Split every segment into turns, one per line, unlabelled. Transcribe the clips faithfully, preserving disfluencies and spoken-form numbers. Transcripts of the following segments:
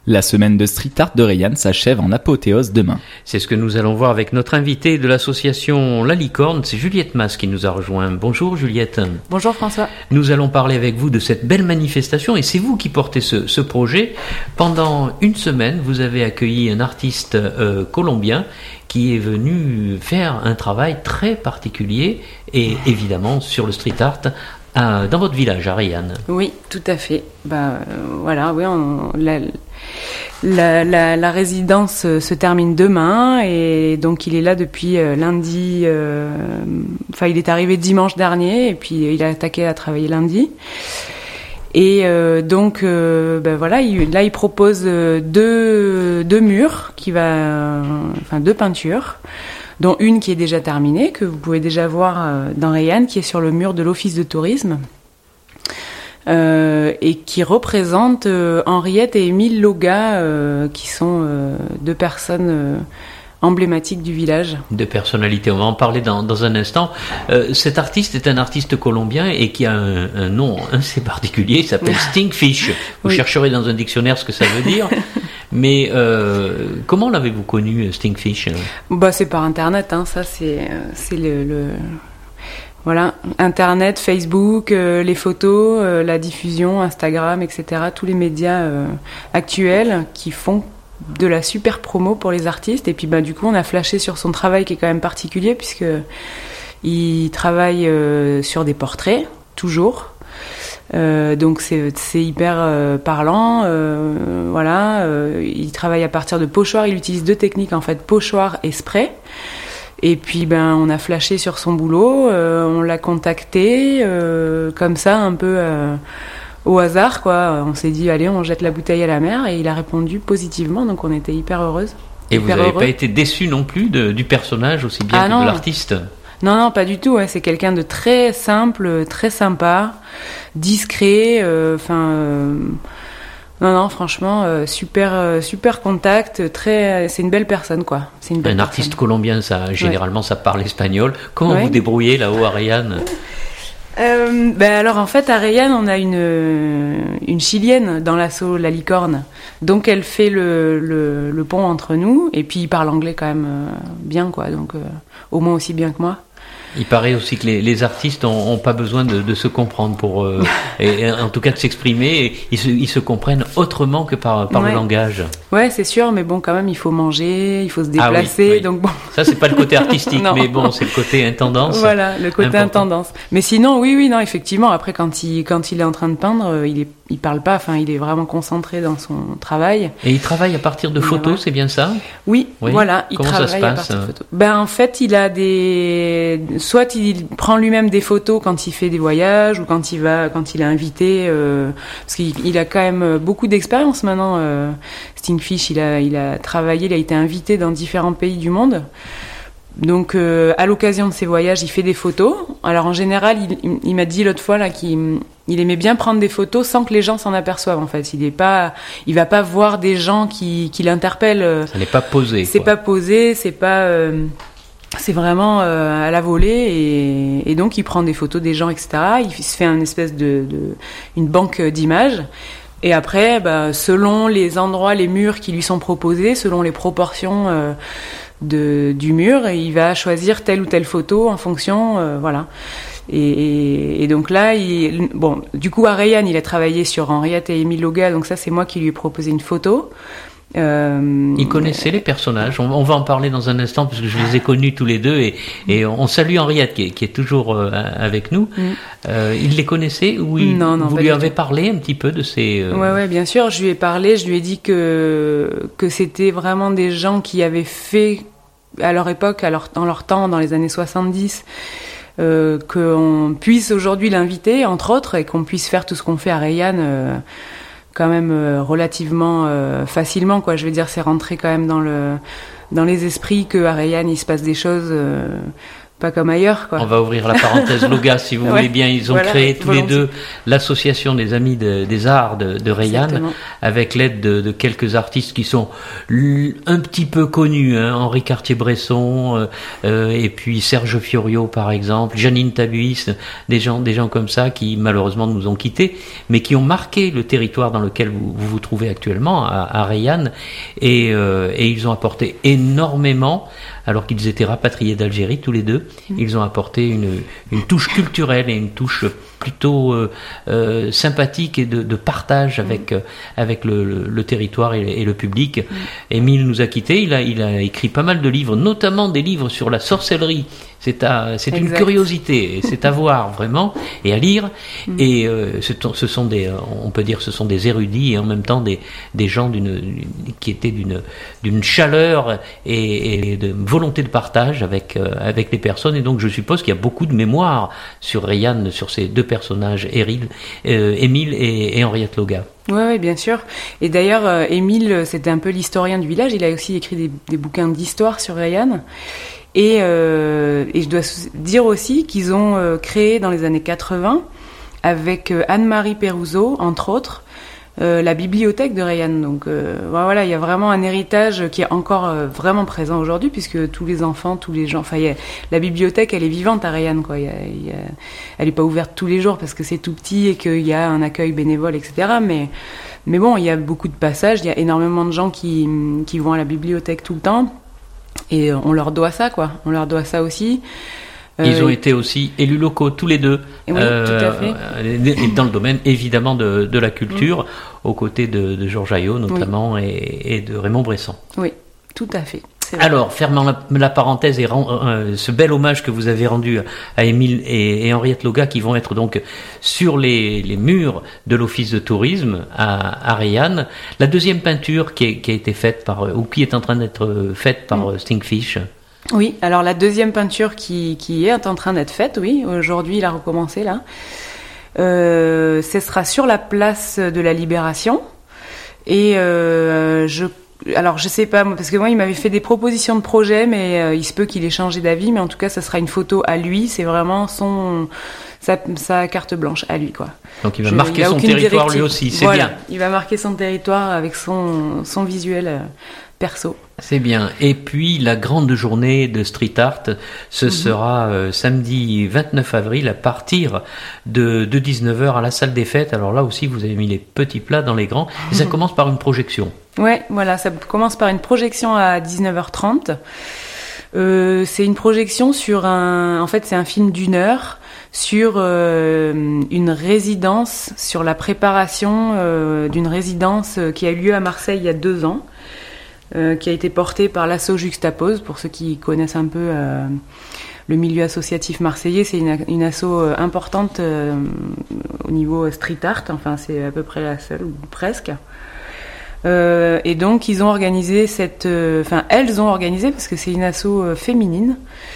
La semaine de street art de Reillanne s'achève en apothéose demain.
C'est ce que nous allons voir avec notre invitée de l'association La Licorne, c'est Juliette Mas qui nous a rejoint. Bonjour Juliette.
Bonjour François.
Nous allons parler avec vous de cette belle manifestation et c'est vous qui portez ce, ce projet. Pendant une semaine, vous avez accueilli un artiste euh, colombien qui est venu faire un travail très particulier et évidemment sur le street art à, dans votre village à Reillanne.
Oui, tout à fait. Bah euh, voilà, oui, on, la, la, la, la résidence euh, se termine demain et donc il est là depuis euh, lundi. Euh, enfin, il est arrivé dimanche dernier et puis il a attaqué à travailler lundi. Et euh, donc, euh, ben voilà, il, là, il propose deux, deux murs, qui va, euh, enfin deux peintures, dont une qui est déjà terminée, que vous pouvez déjà voir euh, dans Reillanne, qui est sur le mur de l'office de tourisme, euh, et qui représente euh, Henriette et Émile Loga, euh, qui sont euh, deux personnes euh, emblématiques du village.
De personnalité, on va en parler dans, dans un instant. Euh, cet artiste est un artiste colombien et qui a un, un nom assez particulier, il s'appelle Stinkfish. Vous oui. chercherez dans un dictionnaire ce que ça veut dire. Mais euh, comment l'avez-vous connu, Stinkfish ?
Bah, c'est par Internet, hein, ça c'est, c'est le... le... Voilà, Internet, Facebook, euh, les photos, euh, la diffusion, Instagram, et cetera. Tous les médias euh, actuels qui font de la super promo pour les artistes. Et puis bah, du coup, on a flashé sur son travail qui est quand même particulier puisque il travaille euh, sur des portraits, toujours. Euh, donc c'est, c'est hyper euh, parlant. Euh, voilà, euh, il travaille à partir de pochoirs. Il utilise deux techniques en fait, pochoir et spray. Et puis ben on a flashé sur son boulot, euh, on l'a contacté euh, comme ça un peu euh, au hasard quoi. On s'est dit allez on jette la bouteille à la mer et il a répondu positivement donc on était hyper heureuse.
Et
hyper
vous n'avez
heureux.
Pas été déçu non plus de, du personnage aussi bien
ah,
que
non.
de l'artiste?
Non non pas du tout. Ouais. C'est quelqu'un de très simple, très sympa, discret. Enfin. Euh, euh, Non, non, franchement, euh, super, euh, super contact, très, euh, c'est une belle personne, quoi. C'est une belle
Un
personne.
artiste colombien, ça, généralement, ouais. ça parle espagnol. Comment
ouais.
vous débrouillez là-haut à Reillanne ?
euh, ben alors, en fait, à Reillanne, on a une, une Chilienne dans l'asso La Licorne. Donc, elle fait le, le, le pont entre nous. Et puis, il parle anglais quand même euh, bien, quoi. Donc, euh, au moins aussi bien que moi.
Il paraît aussi que les, les artistes ont, ont pas besoin de, de se comprendre pour, euh, et, et en tout cas de s'exprimer. Et ils, se, ils se comprennent autrement que par, par
ouais.
le langage.
Ouais, c'est sûr, mais bon, quand même, il faut manger, il faut se déplacer,
ah oui, oui.
donc bon.
Ça, c'est pas le côté artistique, mais bon, c'est le côté intendance.
Voilà, le côté important. Intendance. Mais sinon, oui, oui, non, effectivement. Après, quand il, quand il est en train de peindre, il est, il parle pas. Enfin, il est vraiment concentré dans son travail.
Et il travaille à partir de photos, voilà. C'est bien ça ?
Oui, oui, voilà. Il
Comment
travaille
ça se passe,
à partir de photos. Ben, en fait, il a des. Soit il prend lui-même des photos quand il fait des voyages ou quand il va, quand il est invité, euh, parce qu'il il a quand même beaucoup d'expérience maintenant. Euh, Stinkfish, il a, il a travaillé, il a été invité dans différents pays du monde. Donc, euh, à l'occasion de ses voyages, il fait des photos. Alors, en général, il, il, il m'a dit l'autre fois là qu'il il aimait bien prendre des photos sans que les gens s'en aperçoivent. En fait, il est pas, il va pas voir des gens qui, qui l'interpellent.
Ça n'est pas posé.
C'est
quoi.
pas posé, c'est pas. Euh, C'est vraiment euh, à la volée et, et donc il prend des photos des gens, et cetera. Il se fait une espèce de, de une banque d'images et après, bah, selon les endroits, les murs qui lui sont proposés, selon les proportions euh, de, du mur, il va choisir telle ou telle photo en fonction, euh, voilà. Et, et, et donc là, il, bon, du coup à Reillanne, il a travaillé sur Henriette et Émile Loga, donc ça c'est moi qui lui ai proposé une photo.
Euh, il connaissait les personnages, on, on va en parler dans un instant parce que je les ai connus tous les deux et, et on salue Henriette qui est, qui est toujours euh, avec nous. Mm. Euh, il les connaissait ou il,
non, non,
vous lui avez parlé un petit peu de ces... Euh...
Ouais, ouais, bien sûr, je lui ai parlé, je lui ai dit que, que c'était vraiment des gens qui avaient fait à leur époque, à leur, dans leur temps, dans les années soixante-dix, euh, qu'on puisse aujourd'hui l'inviter, entre autres, et qu'on puisse faire tout ce qu'on fait à Reillanne euh, quand même euh, relativement euh, facilement, quoi. Je veux dire, c'est rentré quand même dans le dans les esprits qu'à Reillanne il se passe des choses euh, pas comme ailleurs, quoi.
On va ouvrir la parenthèse Loga, si vous ouais, voulez bien. Ils ont voilà, créé tous volontiers. les deux l'association des amis de, des arts de, de Rayanne, avec l'aide de, de quelques artistes qui sont l- un petit peu connus, hein, Henri Cartier-Bresson, euh, euh, et puis Serge Fiorio, par exemple, Janine Tabuis, des gens, des gens comme ça qui malheureusement nous ont quittés, mais qui ont marqué le territoire dans lequel vous vous, vous trouvez actuellement, à, à Rayanne, et, euh, et ils ont apporté énormément. Alors qu'ils étaient rapatriés d'Algérie tous les deux, mmh. ils ont apporté une, une touche culturelle et une touche plutôt euh, euh, sympathique et de, de partage avec, mmh. euh, avec le, le, le territoire et, et le public. Mmh. Émile nous a quittés, il a, il a écrit pas mal de livres, notamment des livres sur la sorcellerie. C'est, à, c'est une curiosité, et c'est à voir vraiment et à lire. Mmh. Et euh, ce, ce sont des, on peut dire, ce sont des érudits et en même temps des, des gens d'une, qui étaient d'une, d'une chaleur et, et de volonté de partage avec, euh, avec les personnes. Et donc je suppose qu'il y a beaucoup de mémoire sur Rayanne, sur ces deux personnages, Éril, euh, Émile et, et Henriette Loga.
Oui, ouais, bien sûr. Et d'ailleurs, euh, Émile, c'était un peu l'historien du village. Il a aussi écrit des, des bouquins d'histoire sur Rayanne. Et, euh, et je dois dire aussi qu'ils ont euh, créé dans les années quatre-vingts, avec euh, Anne-Marie Perrouzot, entre autres, euh, la bibliothèque de Rayanne. Donc euh, voilà, il y a vraiment un héritage qui est encore euh, vraiment présent aujourd'hui, puisque tous les enfants, tous les gens... Enfin, y a, la bibliothèque, elle est vivante à Rayanne, quoi. Y a, y a, elle n'est pas ouverte tous les jours parce que c'est tout petit et qu'il y a un accueil bénévole, et cetera. Mais, mais bon, il y a beaucoup de passages, il y a énormément de gens qui, qui vont à la bibliothèque tout le temps. Et on leur doit ça, quoi. On leur doit ça aussi.
Ils euh, ont été aussi élus locaux, tous les deux.
Oui, euh, tout à fait.
Et dans le domaine, évidemment, de, de la culture, mmh. aux côtés de, de Georges Aillot, notamment, oui. et, et de Raymond Bresson.
Oui, tout à fait.
Alors, fermant la, la parenthèse et rend, euh, ce bel hommage que vous avez rendu à Émile et, et Henriette Loga, qui vont être donc sur les, les murs de l'office de tourisme à, à Rayanne. La deuxième peinture qui, est, qui a été faite par, ou qui est en train d'être faite par mmh. Stinkfish.
Oui, alors la deuxième peinture qui, qui est en train d'être faite, oui, aujourd'hui il a recommencé là. Euh, ce sera sur la place de la Libération. Et euh, je Alors je sais pas, parce que moi il m'avait fait des propositions de projet, mais euh, il se peut qu'il ait changé d'avis, mais en tout cas ça sera une photo à lui, c'est vraiment son sa, sa carte blanche à lui, quoi.
Donc il va je, marquer il son territoire directive. Lui aussi, c'est
voilà,
bien.
Il va marquer son territoire avec son, son visuel euh, perso.
C'est bien. Et puis la grande journée de street art, ce mm-hmm. sera euh, samedi vingt-neuf avril à partir de, de dix-neuf heures à la salle des fêtes. Alors là aussi vous avez mis les petits plats dans les grands, et ça commence par une projection. Ouais,
voilà, ça commence par une projection à dix-neuf heures trente. Euh, c'est une projection sur un... En fait, c'est un film d'une heure sur euh, une résidence, sur la préparation euh, d'une résidence qui a eu lieu à Marseille il y a deux ans, euh, qui a été portée par l'asso Juxtapose, pour ceux qui connaissent un peu euh, le milieu associatif marseillais. C'est une, une asso importante euh, au niveau street art, enfin c'est à peu près la seule, ou presque. Euh, et donc ils ont organisé cette, enfin euh, elles ont organisé, parce que c'est une asso euh, féminine,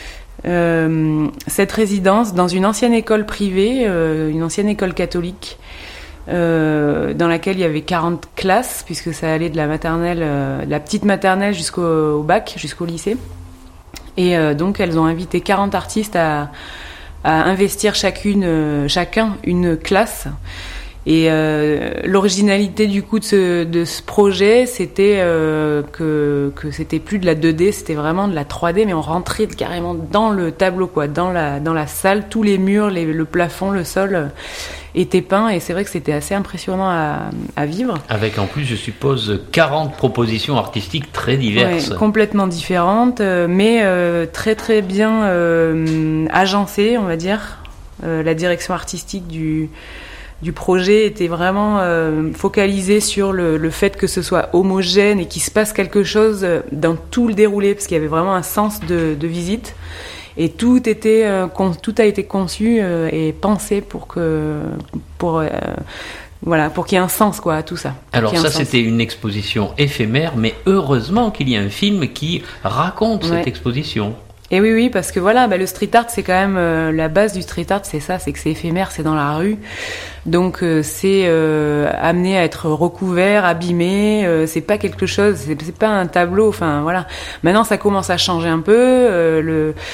euh, cette résidence dans une ancienne école privée, euh, une ancienne école catholique, euh, dans laquelle il y avait quarante classes, puisque ça allait de la maternelle, euh, de la petite maternelle jusqu'au au bac, jusqu'au lycée. Et euh, donc elles ont invité quarante artistes à, à investir chacune, euh, chacun une classe. Et euh, l'originalité du coup de ce, de ce projet, c'était euh, que, que c'était plus de la deux D, c'était vraiment de la trois D, mais on rentrait carrément dans le tableau, quoi, dans la, dans la salle, tous les murs, les, le plafond, le sol étaient peints, et c'est vrai que c'était assez impressionnant à, à vivre.
Avec en plus, je suppose, quarante propositions artistiques très diverses.
Ouais, complètement différentes, mais euh, très très bien euh, agencées, on va dire. Euh, la direction artistique du... du projet était vraiment euh, focalisé sur le, le fait que ce soit homogène et qu'il se passe quelque chose dans tout le déroulé, parce qu'il y avait vraiment un sens de, de visite, et tout était euh, con, tout a été conçu euh, et pensé pour que pour euh, voilà, pour qu'il y ait un sens, quoi, à tout ça.
Alors ça, c'était une exposition éphémère, mais heureusement qu'il y a un film qui raconte ouais. cette exposition.
Et oui, oui, parce que voilà, bah, le street art, c'est quand même euh, la base du street art, c'est ça, c'est que c'est éphémère, c'est dans la rue, donc euh, c'est euh, amené à être recouvert, abîmé, euh, c'est pas quelque chose, c'est, c'est pas un tableau, enfin voilà. Maintenant, ça commence à changer un peu, euh, le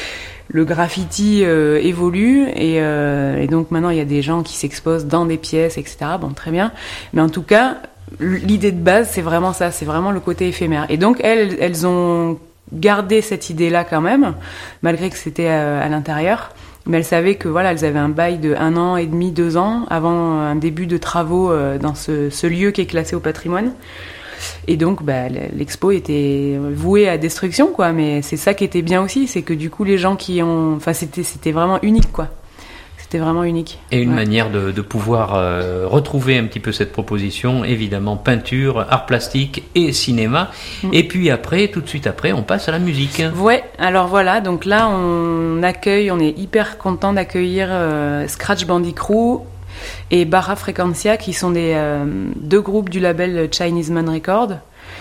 le graffiti euh, évolue et, euh, et donc maintenant il y a des gens qui s'exposent dans des pièces, et cetera. Bon, très bien. Mais en tout cas, l'idée de base, c'est vraiment ça, c'est vraiment le côté éphémère. Et donc elles, elles ont gardé cette idée-là quand même, malgré que c'était à, à l'intérieur. Mais elles savaient que voilà, elles avaient un bail de un an et demi, deux ans avant un début de travaux euh, dans ce, ce lieu qui est classé au patrimoine. Et donc, bah, l'expo était vouée à destruction, quoi. Mais c'est ça qui était bien aussi, c'est que du coup, les gens qui ont, enfin, c'était, c'était vraiment unique, quoi. C'était vraiment unique.
Et une
ouais.
manière de, de pouvoir euh, retrouver un petit peu cette proposition, évidemment, peinture, art plastique et cinéma. Mmh. Et puis après, tout de suite après, on passe à la musique.
Ouais, alors voilà, donc là, on accueille, on est hyper content d'accueillir euh, Scratch Bandicoot et Barra Frequencia, qui sont des euh, deux groupes du label Chinese Man Record.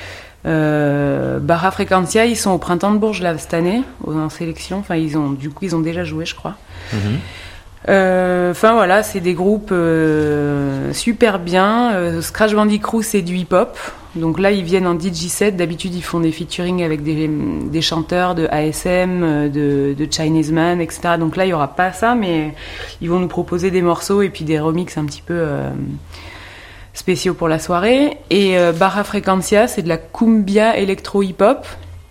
Euh, Barra Frequencia, ils sont au Printemps de Bourges là cette année, en sélection. Enfin, ils ont, du coup, ils ont déjà joué, je crois. Mmh. Enfin euh, voilà, c'est des groupes euh, super bien. Euh, Scratch Bandicoot, c'est du hip-hop. Donc là, ils viennent en D J set. D'habitude, ils font des featuring avec des, des chanteurs de A S M, de, de Chinese Man, et cetera. Donc là, il n'y aura pas ça, mais ils vont nous proposer des morceaux et puis des remixes un petit peu euh, spéciaux pour la soirée. Et euh, Barra Frequencia, c'est de la cumbia électro-hip-hop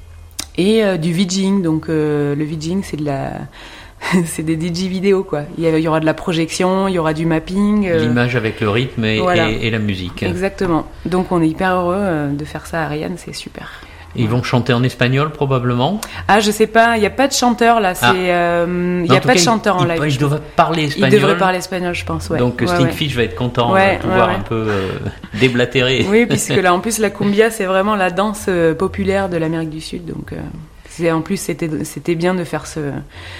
et euh, du VJing. Donc euh, le VJing, c'est de la... c'est des D J vidéo, quoi. Il y aura de la projection, il y aura du mapping. Euh...
L'image avec le rythme et, voilà. et, et la musique.
Exactement. Donc on est hyper heureux euh, de faire ça à Ariane, c'est super.
Ils vont chanter en espagnol probablement.
Ah, je sais pas, il n'y a pas de chanteur là. C'est,
ah.
euh, il n'y a pas
cas,
de chanteur
il,
en live.
Ils devraient parler espagnol.
Ils devraient parler espagnol, je pense, ouais.
Donc
ouais,
Stinkfish
ouais.
va être content
ouais,
de pouvoir
ouais, ouais.
un peu euh, déblatérer.
Oui, puisque là en plus la cumbia c'est vraiment la danse euh, populaire de l'Amérique du Sud. Donc euh, c'est, en plus c'était, c'était bien de faire ce...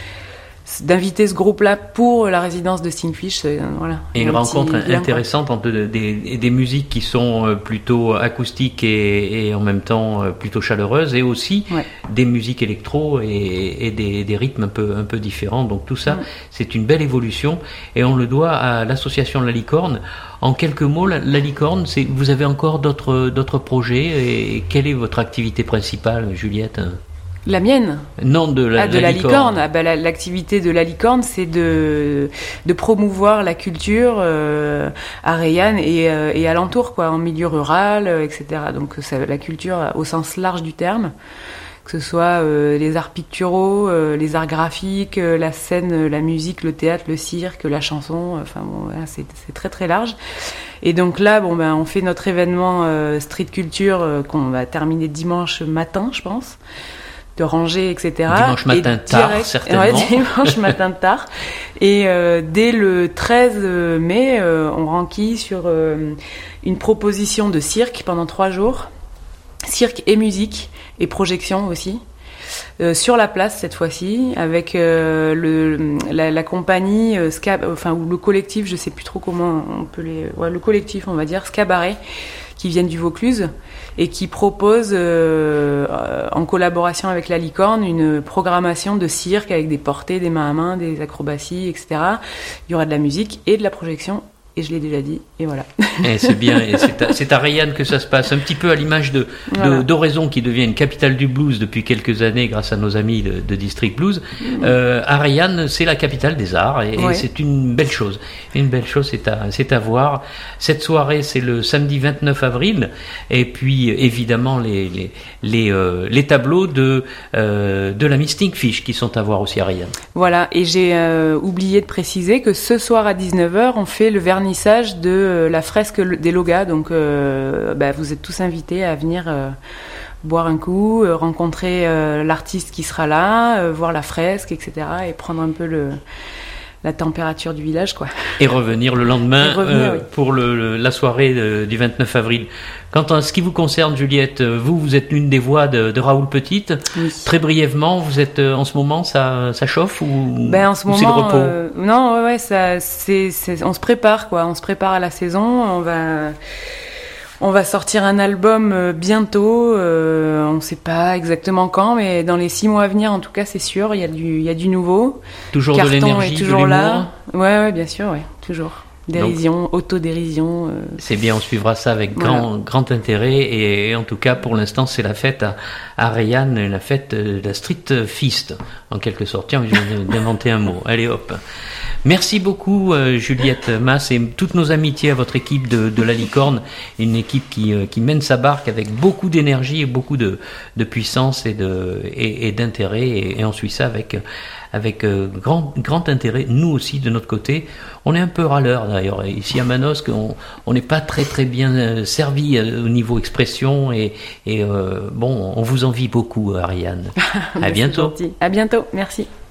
d'inviter ce groupe-là pour la résidence de Stinkfish, euh, voilà.
Et une rencontre
lien,
intéressante quoi. entre des, des musiques qui sont plutôt acoustiques et, et en même temps plutôt chaleureuses, et aussi
ouais.
des musiques électro et, et des, des rythmes un peu, un peu différents. Donc tout ça, ouais. c'est une belle évolution, et on le doit à l'association La Licorne. En quelques mots, La, la Licorne, c'est, vous avez encore d'autres, d'autres projets, et quelle est votre activité principale, Juliette ?
La mienne ?
Non, de la,
ah, de
la,
la
licorne.
licorne. Ah, bah, la, l'activité de la licorne, c'est de, de promouvoir la culture euh, à Rayanne et, euh, et alentour, quoi, en milieu rural, euh, et cetera. Donc ça, la culture au sens large du terme, que ce soit euh, les arts picturaux, euh, les arts graphiques, euh, la scène, la musique, le théâtre, le cirque, la chanson. Enfin bon, voilà, c'est, c'est très très large. Et donc là, bon ben, on fait notre événement euh, street culture euh, qu'on va terminer dimanche matin, je pense. De ranger, et cetera.
Dimanche matin
et
tard,
direct,
certainement.
Ouais, dimanche matin tard. Et euh, dès le treize mai, euh, on renquille sur euh, une proposition de cirque pendant trois jours. Cirque et musique, et projection aussi. Euh, sur la place cette fois-ci, avec euh, le, la, la compagnie, euh, Ska, enfin, ou le collectif, je sais plus trop comment on peut les... Ouais, le collectif, on va dire, Scabaret, qui viennent du Vaucluse, et qui propose, euh, en collaboration avec la Licorne, une programmation de cirque avec des portées, des mains à main, des acrobaties, et cetera. Il y aura de la musique et de la projection, et je l'ai déjà dit, et voilà.
Et c'est bien, et c'est à, c'est à Rayanne que ça se passe, un petit peu à l'image de, voilà. de d'Oraison, qui devient une capitale du blues depuis quelques années grâce à nos amis de, de District Blues. Mmh. Euh, à Rayanne, c'est la capitale des arts, et, ouais. et c'est une belle chose. Une belle chose, c'est à, c'est à voir. Cette soirée, c'est le samedi vingt-neuf avril, et puis évidemment les les les, euh, les tableaux de euh, de l'ami Stinkfish qui sont à voir aussi à Rayanne.
Voilà, et j'ai euh, oublié de préciser que ce soir à dix-neuf heures, on fait le vernissage de euh, la fresque des Logas, donc euh, bah, vous êtes tous invités à venir euh, boire un coup, euh, rencontrer euh, l'artiste qui sera là, euh, voir la fresque, et cetera, et prendre un peu le la température du village, quoi.
Et revenir le lendemain
revenir,
euh,
oui.
pour le, le, la soirée de, du vingt-neuf avril. Quant à ce qui vous concerne, Juliette, vous, vous êtes l'une des voix de, de Raoul Petite.
Oui.
Très brièvement, vous êtes en ce moment, ça, ça chauffe ou,
ben, en ce
ou
moment,
c'est le repos
euh, Non, ouais, ouais, ça, c'est, c'est, on se prépare, quoi. On se prépare à la saison. On va... On va sortir un album euh, bientôt, euh, on ne sait pas exactement quand, mais dans les six mois à venir, en tout cas, c'est sûr, il y a du, il y a du nouveau.
Toujours
Carton
de l'énergie,
est toujours
de l'humour.
là. Ouais, ouais, bien sûr, ouais, toujours. Dérision, donc, autodérision. Euh...
C'est bien, on suivra ça avec grand, voilà. grand intérêt. Et, et en tout cas, pour l'instant, c'est la fête à, à Rayanne, la fête de la street feast, en quelque sorte. Tiens, je viens d'inventer un mot. Allez hop. Merci beaucoup, euh, Juliette Masse, et toutes nos amitiés à votre équipe de, de la Licorne, une équipe qui, euh, qui mène sa barque avec beaucoup d'énergie et beaucoup de, de puissance et, de, et, et d'intérêt. Et, et on suit ça avec, avec euh, grand, grand intérêt. Nous aussi, de notre côté, on est un peu râleurs d'ailleurs. Ici à Manosque, on on n'est pas très très bien servi au niveau expression et, et euh, bon, on vous envie beaucoup, Ariane. À bientôt.
À bientôt, merci.